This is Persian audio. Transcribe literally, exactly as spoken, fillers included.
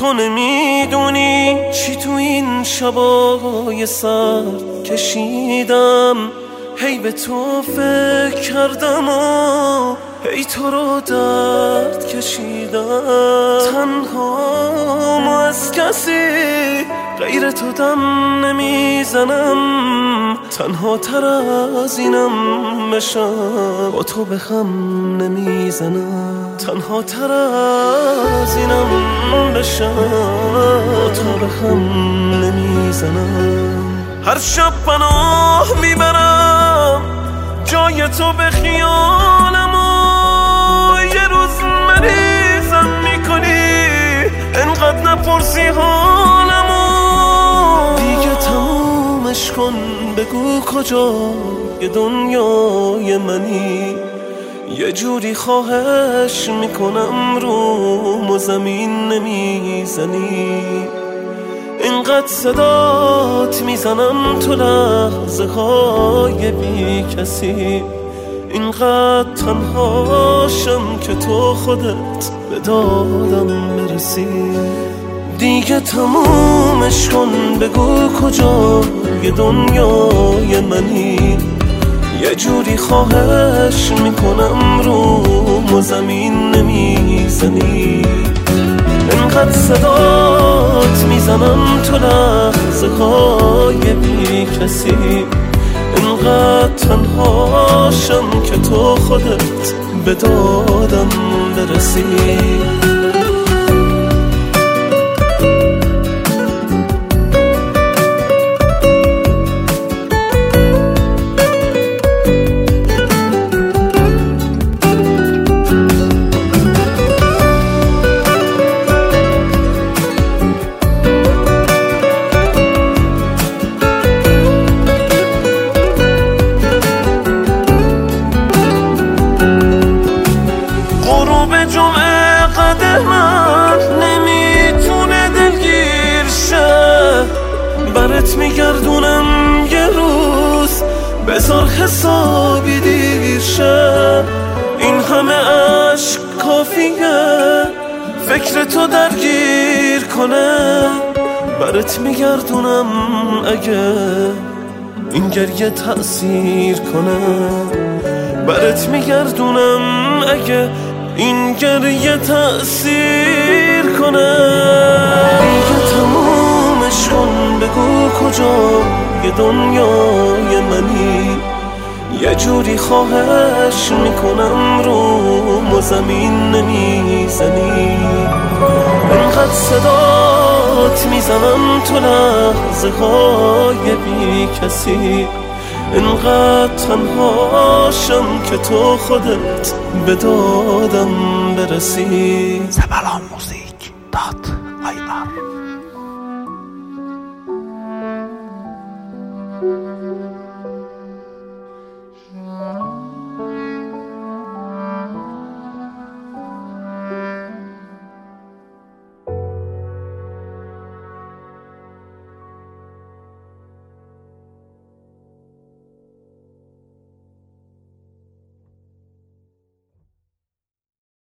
تو نمیدونی چی تو این شبای سر کشیدم. هی به تو فکر کردم و هی تو رو درد کشیدم. تنها ما از کسی غیر تو دم نمیزنم. تنها تر از اینم بشم با تو به هم نمیزنم. تنها تر از اینم بشم با تو به هم نمیزنم. هر شب پناه میبرم جای تو به خیالم و یه روز مریضم میکنی انقدر نپرسی حالم و دیگه تمومش کن. بگو کجا یه دنیای منی. یه جوری خواهش میکنم روم و زمین نمیزنی. اینقدر صدات میزنم تو لحظه های بی کسی. اینقدر تنهاشم که تو خودت به دادم برسی. دیگه تمومش کن. بگو کجا یه دنیای منی. یه جوری خواهش میکنم روم و زمین نمیزنی. اینقدر صدات میزنم تو لحظه های بی کسی. اینقدر تنهاشم که تو خودت به دادم برسی. برات میگردونم یه روز بذار حسابی دیر شه. این همه عشق کافیه فکر تو درگیر کنه. برات میگردونم اگه این گریه تأثیر کنه. برات میگردونم اگه این گریه تأثیر کنه. دیگه تمومش کن. بگو کجا یه دنیای منی. یه جوری خواهش میکنم روم و زمین نمیزنی. اینقدر صدات میزنم تو لحظه های بی کسی. اینقدر تنهاشم که تو خودت به دادم برسی. سبلان موزیک دات آی آر